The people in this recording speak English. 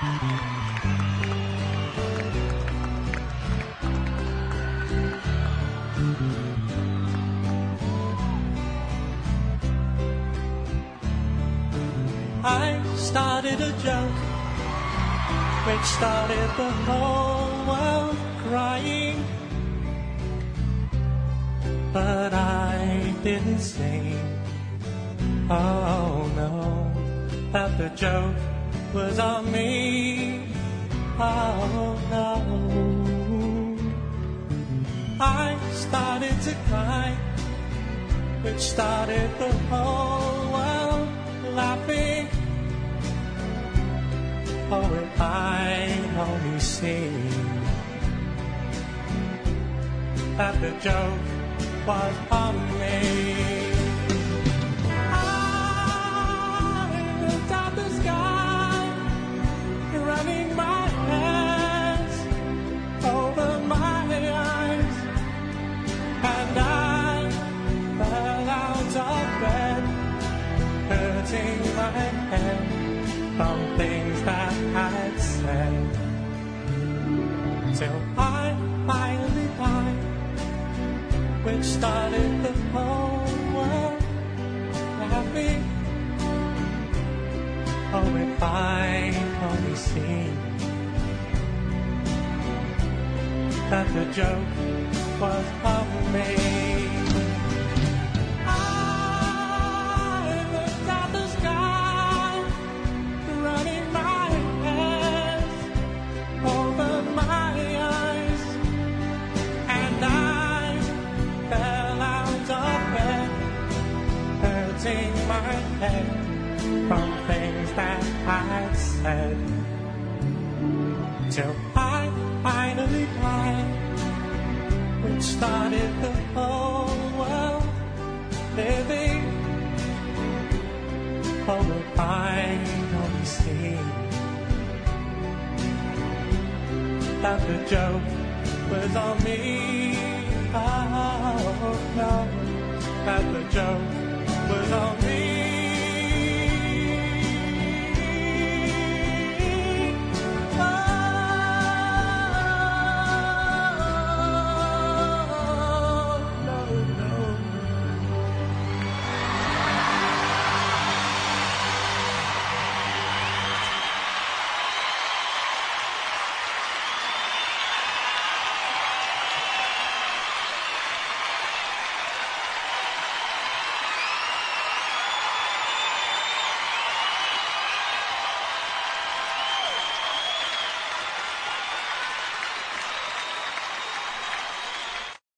I started a joke which started the whole world crying, but I didn't say, oh no, that the joke was on me. Oh no. I started to cry, which started the whole world laughing. Oh, if I'd only seen that the joke was on me. I looked at the sky, running my hands over my eyes, and I fell out of bed, hurting my head from things that I'd said, till I finally died, which started the whole world laughing. Oh, if I'd only seen that the joke was on me. I looked at the sky, running my hands over my eyes, and I fell out of bed, hurting my head from things that I'd said, till I finally died, which started the whole world living. Oh, if I'd only seen that the joke was on me. Oh no, that the joke was on me.